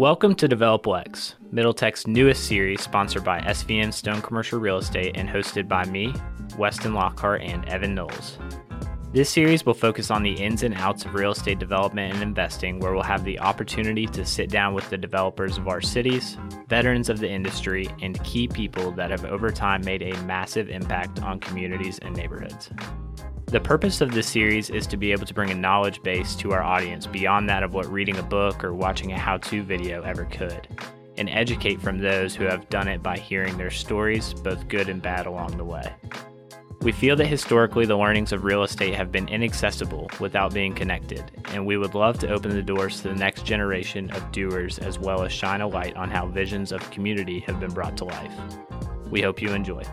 Welcome to Develop Lex, Middle Tech's newest series sponsored by SVN Stone Commercial Real Estate and hosted by me, Weston Lockhart, and Evan Knowles. This series will focus on the ins and outs of real estate development and investing, where we'll have the opportunity to sit down with the developers of our cities, veterans of the industry, and key people that have over time made a massive impact on communities and neighborhoods. The purpose of this series is to be able to bring a knowledge base to our audience beyond that of what reading a book or watching a how-to video ever could, and educate from those who have done it by hearing their stories, both good and bad, along the way. We feel that historically the learnings of real estate have been inaccessible without being connected, and we would love to open the doors to the next generation of doers as well as shine a light on how visions of community have been brought to life. We hope you enjoy.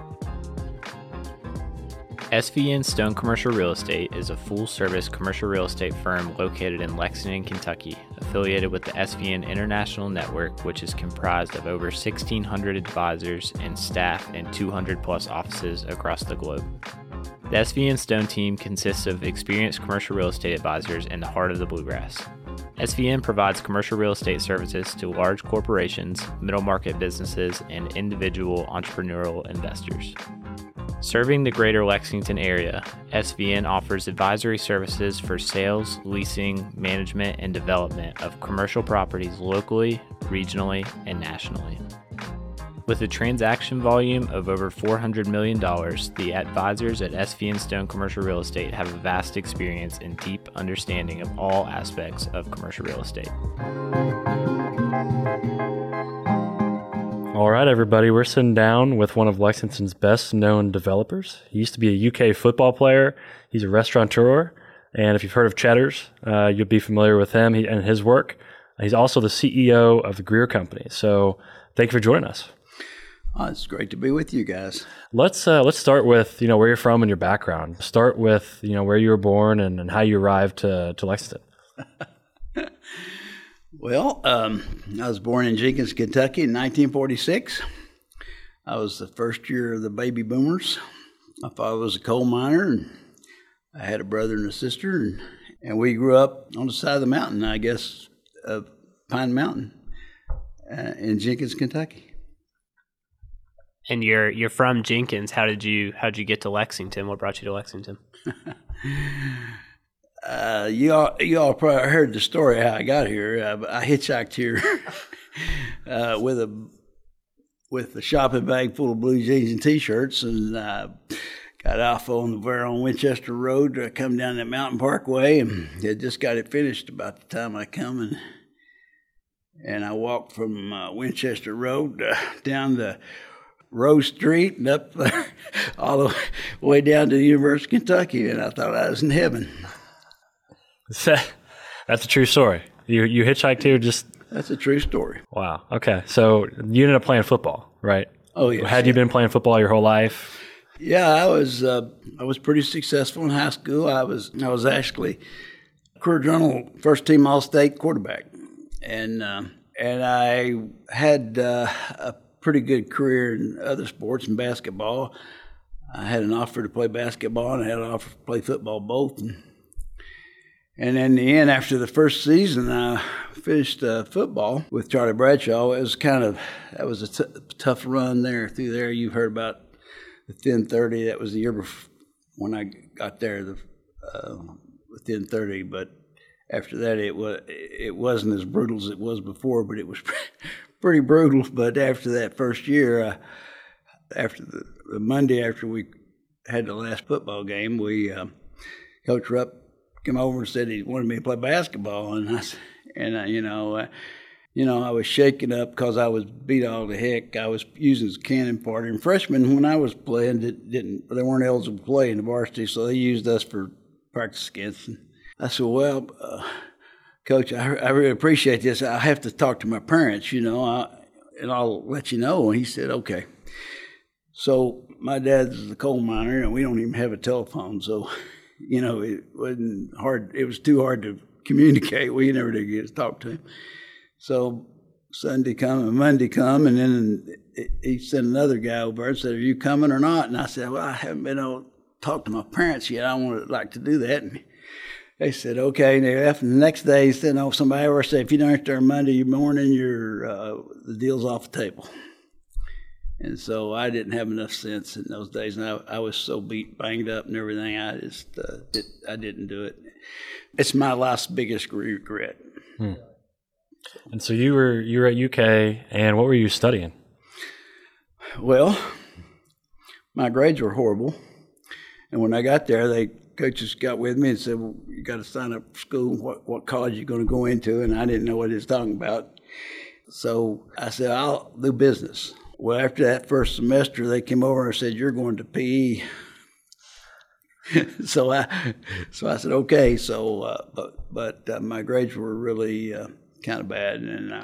SVN Stone Commercial Real Estate is a full-service commercial real estate firm located in Lexington, Kentucky, affiliated with the SVN International Network, which is comprised of over 1,600 advisors and staff in 200-plus offices across the globe. The SVN Stone team consists of experienced commercial real estate advisors in the heart of the Bluegrass. SVN provides commercial real estate services to large corporations, middle-market businesses, and individual entrepreneurial investors. Serving the greater Lexington area, SVN offers advisory services for sales, leasing, management, and development of commercial properties locally, regionally, and nationally. With a transaction volume of over $400 million, the advisors at SVN Stone Commercial Real Estate have a vast experience and deep understanding of all aspects of commercial real estate. All right, everybody, we're sitting down with one of Lexington's best-known developers. He used to be a UK football player. He's a restaurateur, and if you've heard of Cheddar's, you'll be familiar with him and his work. He's also the CEO of the Greer Company. So thank you for joining us. Oh, it's great to be with you guys. Let's start with where you're from and your background. Start with where you were born and how you arrived to Lexington. Well, I was born in Jenkins, Kentucky in 1946. I was the first year of the baby boomers. My father was a coal miner, and I had a brother and a sister, and we grew up on the side of the mountain, I guess, of Pine Mountain in Jenkins, Kentucky. And you're from Jenkins. How'd you get to Lexington? What brought you to Lexington? You all probably heard the story how I got here. I hitchhiked here with a shopping bag full of blue jeans and T-shirts, and got off on the Verona Winchester Road. I come down that Mountain Parkway, and I just got it finished about the time I come, and I walked from Winchester Road down the Rose Street and up all the way down to the University of Kentucky, and I thought I was in heaven. That's a true story. You hitchhiked here just... That's a true story. Wow. Okay. So you ended up playing football, right? Oh, yes. Had you been playing football your whole life? Yeah, I was pretty successful in high school. I was actually Career Journal first team All-State quarterback, and I had a pretty good career in other sports and basketball. I had an offer to play basketball and I had an offer to play football both. And in the end, after the first season, I finished football with Charlie Bradshaw. It was that was a tough run through there. You've heard about the Thin 30. That was the year before when I got there, the Thin 30. But after that, it wasn't as brutal as it was before, but it was pretty brutal. But after that first year, after the Monday after we had the last football game, Coach Rupp came over and said he wanted me to play basketball, and I was shaken up because I was beat all to heck. I was using as a cannon party, and freshmen when I was playing they weren't eligible to play in the varsity, so they used us for practice against. And I said, well, Coach, I really appreciate this. I have to talk to my parents, and I'll let you know. And he said, okay. So my dad's a coal miner, and we don't even have a telephone, so. It wasn't hard. It was too hard to communicate. We never did get to talk to him. So Sunday come and Monday come, and then he sent another guy over and said, "Are you coming or not?" And I said, "Well, I haven't been able to talk to my parents yet. I would like to do that." they said, okay. And they left. And the next day, he said, no, somebody ever said, if you don't there Monday morning, the deal's off the table. And so I didn't have enough sense in those days. And I was so banged up and everything, I just I didn't do it. It's my life's biggest regret. And so you were at UK, and what were you studying? Well, my grades were horrible. And when I got there, coaches got with me and said, well, you got to sign up for school, what college you're going to go into. And I didn't know what he was talking about. So I said, I'll do business. Well, after that first semester, they came over and said, you're going to PE. so I said, okay. So, but my grades were really kind of bad.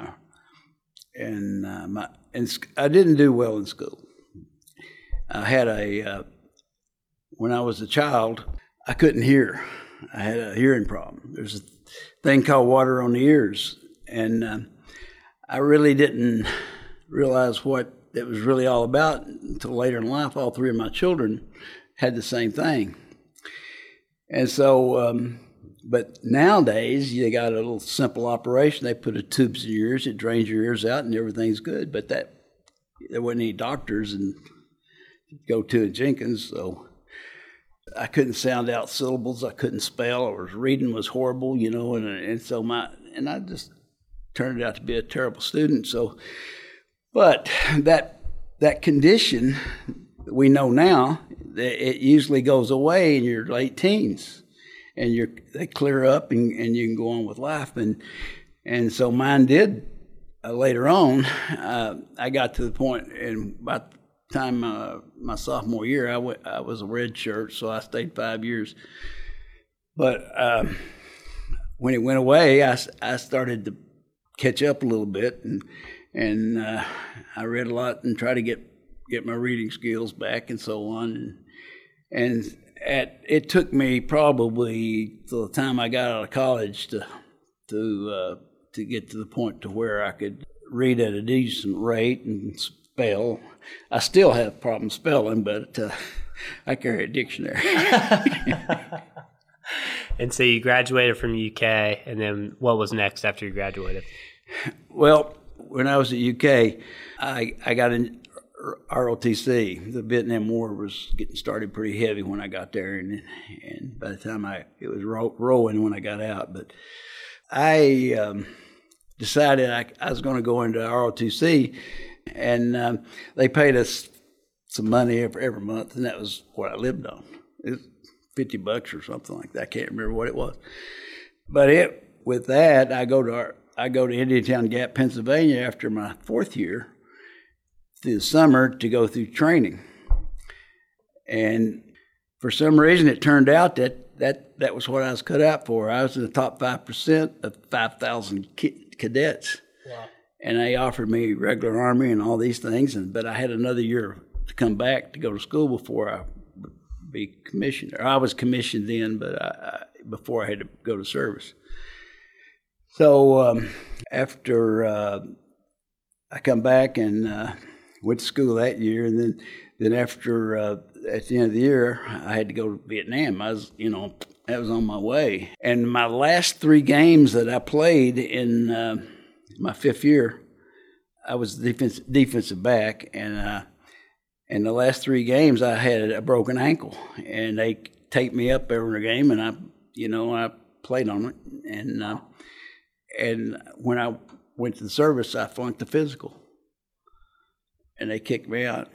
And I didn't do well in school. I had when I was a child, I couldn't hear. I had a hearing problem. There's a thing called water on the ears. And I really didn't realize what it was really all about until later in life. All three of my children had the same thing. And so, but nowadays, you got a little simple operation. They put a tube in your ears, it drains your ears out, and everything's good. But there wasn't any doctors and go to at Jenkins, so I couldn't sound out syllables. I couldn't spell. Reading was horrible, and so I just turned out to be a terrible student. So, but that condition we know now, it usually goes away in your late teens, and they clear up, and you can go on with life. And so mine did later on. I got to the point, and about the time my sophomore year, I was a red shirt, so I stayed 5 years. But when it went away, I started to catch up a little bit, and I read a lot and tried to get my reading skills back and so on. And it took me probably till the time I got out of college to get to the point to where I could read at a decent rate and spell. I still have problems spelling, but I carry a dictionary. And so you graduated from UK, and then what was next after you graduated? Well, when I was at UK, I got in ROTC. The Vietnam War was getting started pretty heavy when I got there, and by the time it was rolling when I got out. But I decided I was going to go into ROTC, and they paid us some money every month, and that was what I lived on. It was $50 or something like that. I can't remember what it was. But with that, I go to Indiantown Gap, Pennsylvania after my fourth year through the summer to go through training. And for some reason, it turned out that was what I was cut out for. I was in the top 5% of 5,000 cadets. Wow. And they offered me regular Army and all these things, but I had another year to come back to go to school before I would be commissioned. Or I was commissioned then, but before I had to go to service. So after I come back and went to school that year, and then after at the end of the year, I had to go to Vietnam. I was, that was on my way. And my last 3 games that I played in my fifth year, I was defensive back, and the last 3 games I had a broken ankle, and they taped me up every game, and I played on it, and when I went to the service, I flunked the physical, and they kicked me out,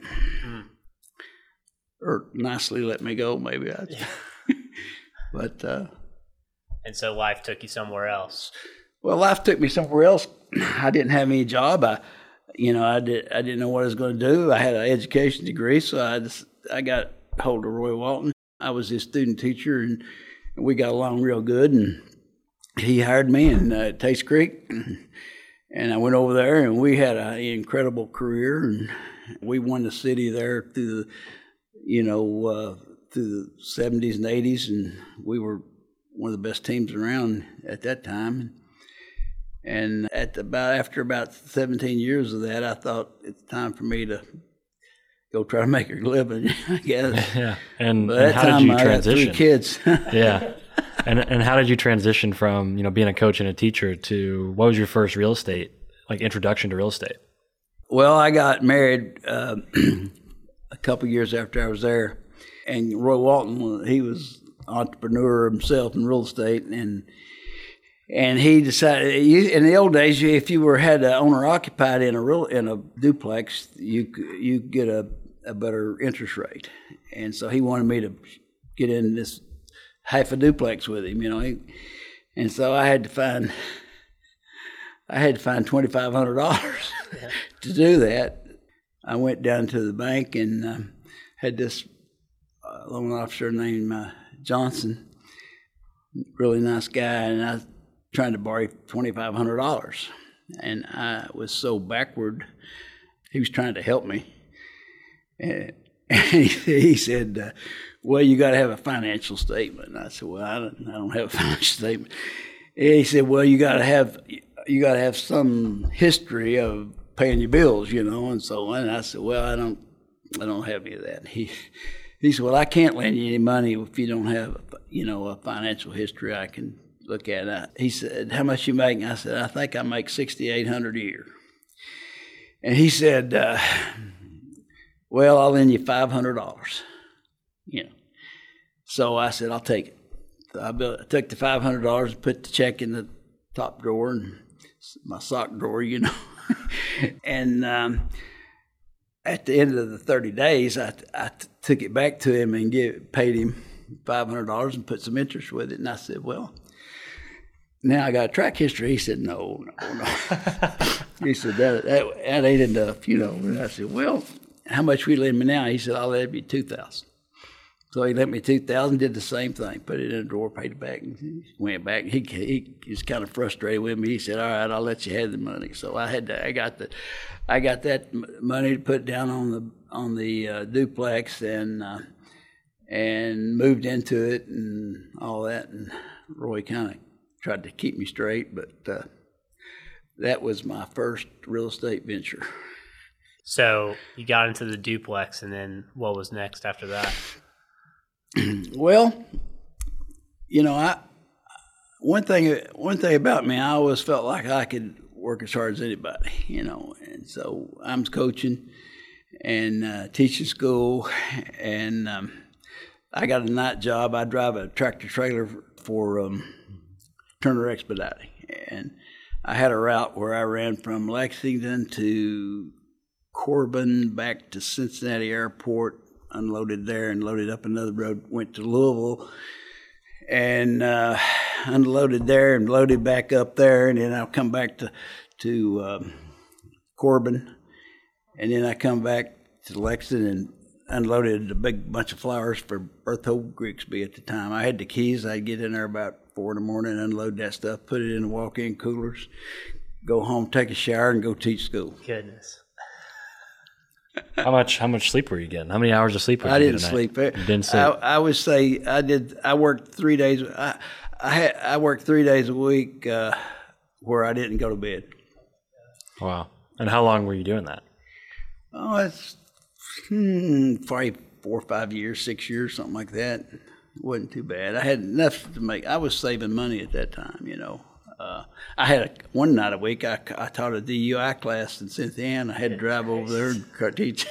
or nicely let me go, maybe. But and so life took you somewhere else. Well, life took me somewhere else. I didn't have any job. I didn't know what I was going to do. I had an education degree, so I got hold of Roy Walton. I was his student teacher, and we got along real good. And he hired me in Taste Creek, and I went over there, and we had an incredible career, and we won the city there through the 70s and 80s, and we were one of the best teams around at that time. And after about 17 years of that, I thought it's time for me to go try to make a living, I guess. Yeah. And by that how time, did you I transition? had 3 kids. Yeah. And how did you transition from, being a coach and a teacher to what was your first real estate, like introduction to real estate? Well, I got married a couple years after I was there, and Roy Walton, he was an entrepreneur himself in real estate, and he decided in the old days, if you had an owner occupied in a duplex, you get a better interest rate, and so he wanted me to get in this half a duplex with him, and so I had to find $2,500 to do that. I went down to the bank and had this loan officer named Johnson, really nice guy, and I was trying to borrow $2,500, and I was so backward. He was trying to help me, and he said, "Well, you got to have a financial statement." And I said, "Well, I don't have a financial statement." And he said, "Well, you got to have some history of paying your bills, and so on." And I said, "Well, I don't have any of that." He said, "Well, I can't lend you any money if you don't have, a financial history I can look at." He said, "How much you make?" And I said, "I think I make $6,800 a year." And he said, "Well, I'll lend you $500. So I said, "I'll take it." So I took the $500 and put the check in the top drawer and my sock drawer, And at the end of the 30 days, I took it back to him and paid him $500 and put some interest with it. And I said, "Well, now I got a track history." He said, No. He said, that ain't enough, And I said, "Well, how much will you lend me now?" He said, "I'll lend you $2,000. So he lent me $2,000, did the same thing, put it in a drawer, paid it back, and he went back. He was kind of frustrated with me. He said, "All right, I'll let you have the money." So I got that money to put down on the duplex and moved into it and all that. And Roy kind of tried to keep me straight, but that was my first real estate venture. So you got into the duplex, and then what was next after that? Well, one thing about me, I always felt like I could work as hard as anybody, and so I'm coaching and teaching school, and I got a night job. I drive a tractor trailer for Turner Expediting, and I had a route where I ran from Lexington to Corbin, back to Cincinnati Airport, unloaded there and loaded up another road, went to Louisville and unloaded there and loaded back up there, and then I'll come back to Corbin, and then I come back to Lexington and unloaded a big bunch of flowers for Berthold Grigsby at the time. I had the keys. I'd get in there about 4 in the morning, unload that stuff, put it in the walk-in coolers, go home, take a shower, and go teach school. Goodness. How much sleep were you getting? How many hours of sleep were you getting? I didn't sleep. You didn't sleep. I would say I worked 3 days. I worked 3 days a week where I didn't go to bed. Wow. And how long were you doing that? Oh, it's probably 4 or 5 years, 6 years, something like that. It wasn't too bad. I had enough to make. I was saving money at that time, I had one night a week. I taught a DUI class in Cynthiana. I had to drive over there and teach.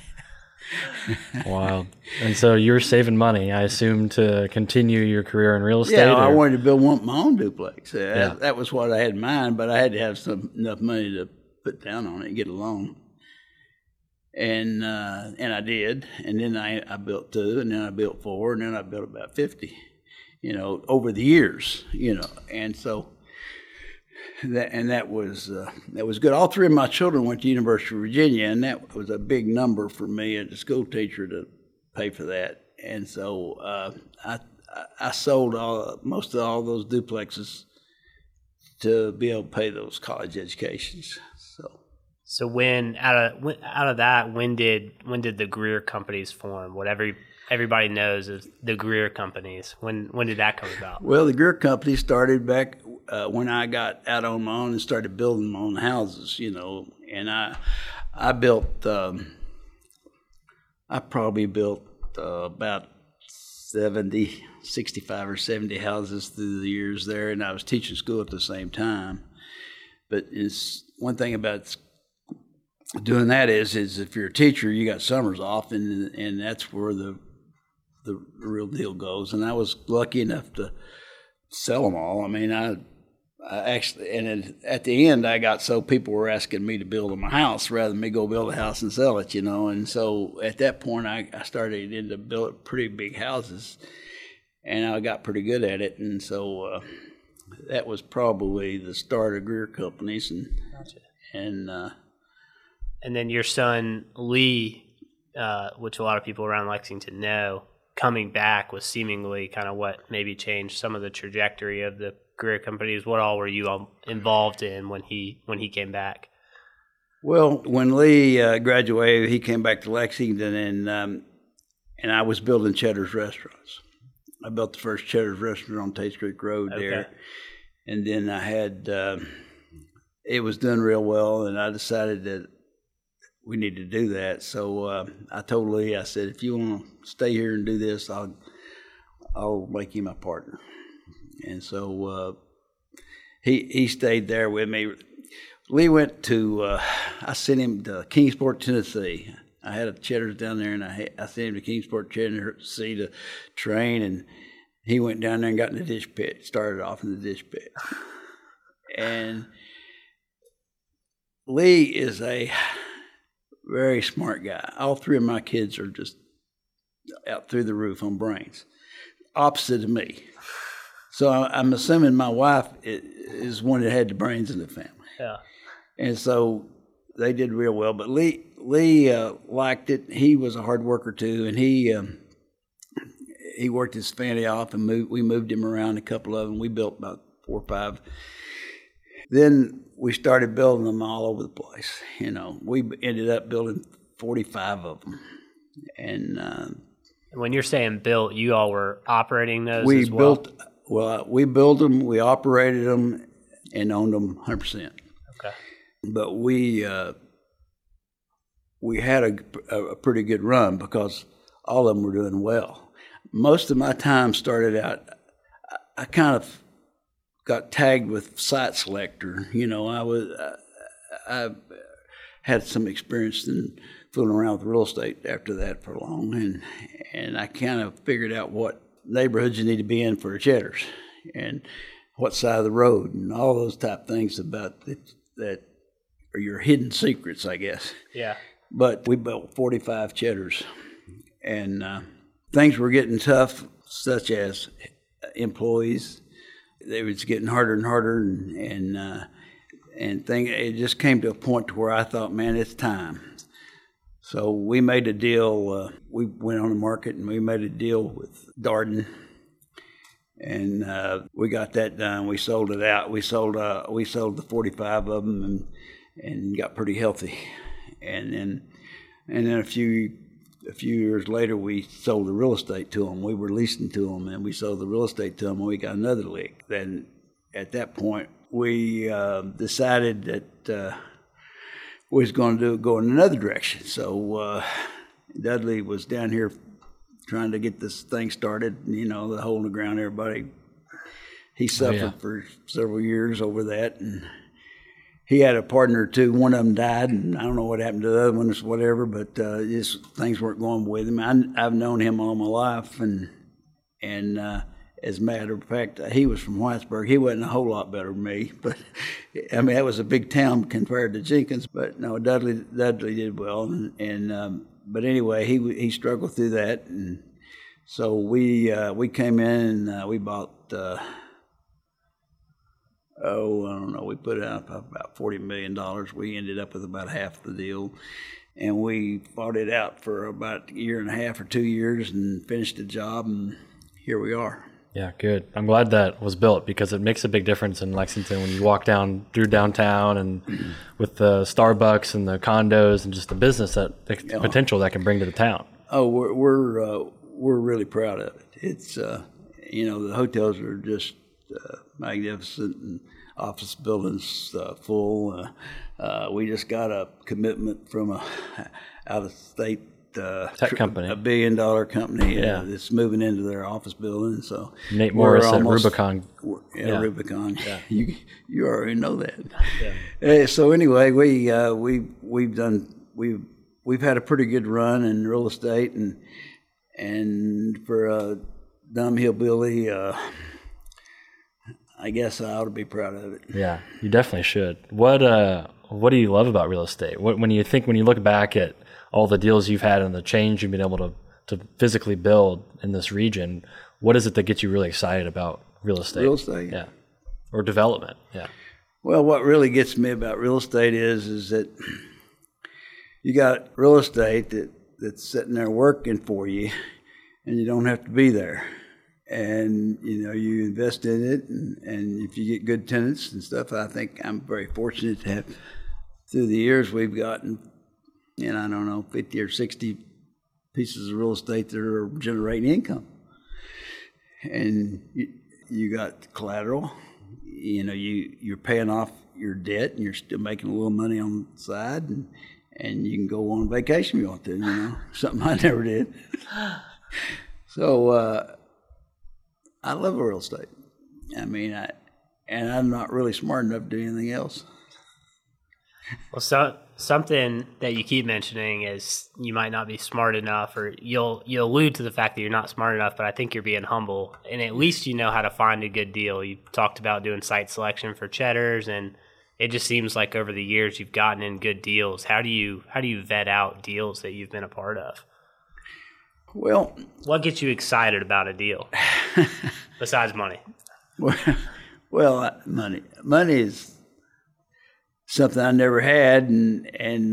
Wow. And so you were saving money, I assume, to continue your career in real estate? Yeah, I wanted to build my own duplex. That was what I had in mind, but I had to have enough money to put down on it and get a loan. And I did. And then I built 2, and then I built 4, and then I built about 50, over the years, And so that was good. All 3 of my children went to University of Virginia, and that was a big number for me as a school teacher to pay for that. And so I sold most of all those duplexes to be able to pay those college educations. So when out of that, when did the Greer companies form? What everybody knows is the Greer companies. When did that come about? Well, the Greer company started back when I got out on my own and started building my own houses, And I built. I probably built about 70 65 or 70 houses through the years there, and I was teaching school at the same time. But it's one thing about doing that is if you're a teacher, you got summers off, and that's where the real deal goes. And I was lucky enough to sell them all. I mean, I actually, and at the end, I got so people were asking me to build them a house rather than me go build a house and sell it, And so at that point, I started into building pretty big houses, and I got pretty good at it. And so that was probably the start of Greer Companies. And then your son, Lee, which a lot of people around Lexington know, coming back was seemingly kind of what maybe changed some of the trajectory of the Greer Companies. What all were you all involved in when he came back? Well, when Lee graduated, he came back to Lexington, and I was building Cheddar's restaurants. I built the first Cheddar's restaurant on Tates Creek Road there, and then I had it was done real well, and I decided that we need to do that. So I told Lee, I said, if you want to stay here and do this, I'll make you my partner. And so he stayed there with me. Lee went to, I sent him to Kingsport, Tennessee. I had a Cheddar's down there, and I sent him to Kingsport, Tennessee to train, and he went down there and got in the dish pit, started off in the dish pit. And Lee is a very smart guy. All three of my kids are just out through the roof on brains, opposite of me. So I'm assuming my wife is one that had the brains in the family. Yeah. And so they did real well. But Lee liked it. He was a hard worker too, and he worked his family off, and we moved him around a couple of them. We built about 4 or 5. Then we started building them all over the place. We ended up building 45 of them. And when you're saying built, you all were operating those as well? We built them, we operated them, and owned them 100%. Okay. But we had a pretty good run because all of them were doing well. Most of my time started out, I kind of got tagged with site selector. I had some experience in fooling around with real estate after that for long, and I kind of figured out what neighborhoods you need to be in for the Cheddars, and what side of the road, and all those type things about that are your hidden secrets, I guess. Yeah. But we built 45 Cheddars, and things were getting tough, such as employees. It was getting harder and harder, and it just came to a point to where I thought, man, it's time. So we made a deal. We went on the market, and we made a deal with Darden, and we got that done. We sold it out. We sold the 45 of them, and got pretty healthy. And then a few years later, we sold the real estate to them. We were leasing to them, and we sold the real estate to them, and we got another leg. Then at that point, we decided that we was going to go in another direction. So Dudley was down here trying to get this thing started, the hole in the ground, everybody. He suffered for several years over that, and he had a partner or two. One of them died, and I don't know what happened to the other one or whatever, but things weren't going with him. I've known him all my life, and as a matter of fact, he was from Whitesburg. He wasn't a whole lot better than me, but I mean that was a big town compared to Jenkins. But no, Dudley did well, and but anyway, he struggled through that, and so we came in and we bought. I don't know. We put out about $40 million. We ended up with about half the deal, and we fought it out for about a year and a half or 2 years, and finished the job, and here we are. Yeah, good. I'm glad that was built because it makes a big difference in Lexington when you walk down through downtown and with the Starbucks and the condos and just the business potential that can bring to the town. Oh, we're really proud of it. It's the hotels are just magnificent, and office buildings full. We just got a commitment from a out-of-state tech company, $1 billion company Yeah. that's moving into their office building. So Nate Morris we're at Rubicon. Yeah, Rubicon. Yeah. You already know that. Yeah. So anyway, we've had a pretty good run in real estate, and for a dumb hillbilly, I guess I ought to be proud of it. Yeah, you definitely should. What do you love about real estate? When you look back at all the deals you've had and the change you've been able to physically build in this region, what is it that gets you really excited about real estate? Real estate? Yeah. Or development, yeah. Well, what really gets me about real estate is that you got real estate that's sitting there working for you, and you don't have to be there. And, you invest in it, and if you get good tenants and stuff, I think I'm very fortunate to have, through the years, we've gotten, I don't know, 50 or 60 pieces of real estate that are generating income. And you got collateral, you're paying off your debt, and you're still making a little money on the side, and you can go on vacation if you want to, something I never did. So, I love real estate. I mean, I'm not really smart enough to do anything else. Well, something that you keep mentioning is you might not be smart enough, or you'll allude to the fact that you're not smart enough, but I think you're being humble, and at least you know how to find a good deal. You talked about doing site selection for Cheddar's, and it just seems like over the years you've gotten in good deals. How do you vet out deals that you've been a part of? Well, what gets you excited about a deal besides money? Well, money is something I never had, and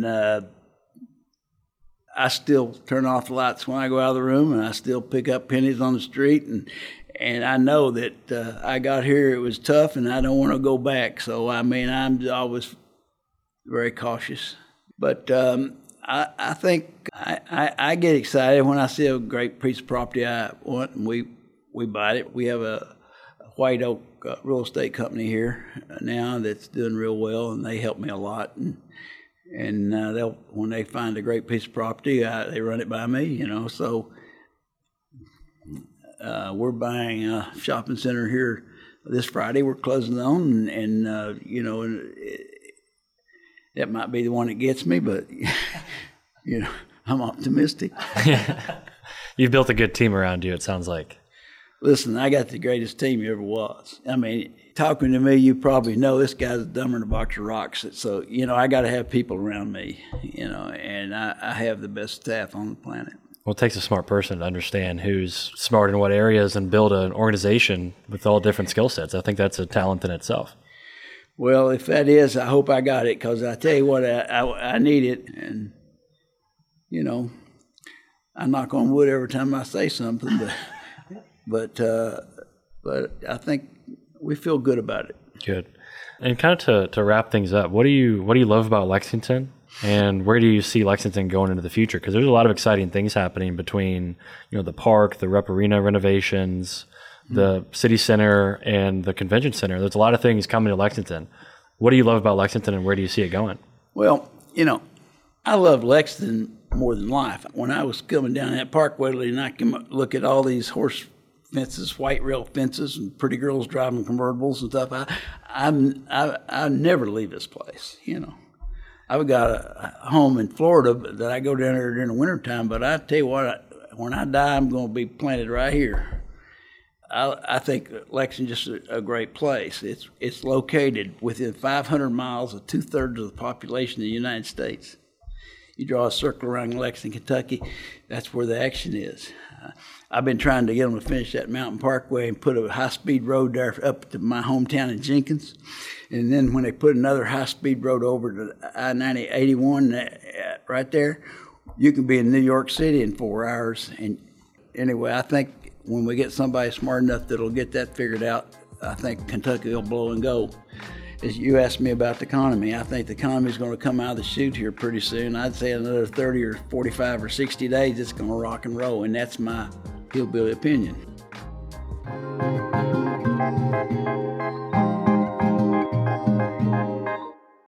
I still turn off the lights when I go out of the room, and I still pick up pennies on the street, and I know that I got here, it was tough, and I don't want to go back. So, I mean, I'm always very cautious. But I think I get excited when I see a great piece of property I want, and we buy it. We have a White Oak real estate company here now that's doing real well, and they help me a lot. And they'll, when they find a great piece of property, they run it by me, So we're buying a shopping center here this Friday. We're closing on, and that might be the one that gets me, but I'm optimistic. You've built a good team around you, it sounds like. Listen, I got the greatest team you ever was. I mean, talking to me, you probably know this guy's dumber than a box of rocks. So, I got to have people around me, and I have the best staff on the planet. Well, it takes a smart person to understand who's smart in what areas and build an organization with all different skill sets. I think that's a talent in itself. Well, if that is, I hope I got it, because I tell you what, I need it. And, I knock on wood every time I say something, but I think we feel good about it. Good. And kind of to wrap things up, what do you love about Lexington, and where do you see Lexington going into the future? Because there's a lot of exciting things happening between the park, the Rep Arena renovations, the city center, and the convention center. There's a lot of things coming to Lexington. What do you love about Lexington, and where do you see it going? Well, I love Lexington more than life. When I was coming down that parkway, and I can look at all these horse fences, white rail fences, and pretty girls driving convertibles and stuff, I never leave this place. I've got a home in Florida that I go down there during the wintertime, but I tell you what, when I die, I'm going to be planted right here. I think Lexington's just a great place. It's located within 500 miles of 2/3 of the population of the United States. You draw a circle around Lexington, Kentucky, that's where the action is. I've been trying to get them to finish that Mountain Parkway and put a high-speed road there up to my hometown in Jenkins. And then when they put another high-speed road over to I-80-81 right there, you can be in New York City in 4 hours. And anyway, I think when we get somebody smart enough that'll get that figured out, I think Kentucky will blow and go. As you asked me about the economy, I think the economy is going to come out of the chute here pretty soon. I'd say another 30 or 45 or 60 days, it's going to rock and roll, and that's my hillbilly opinion.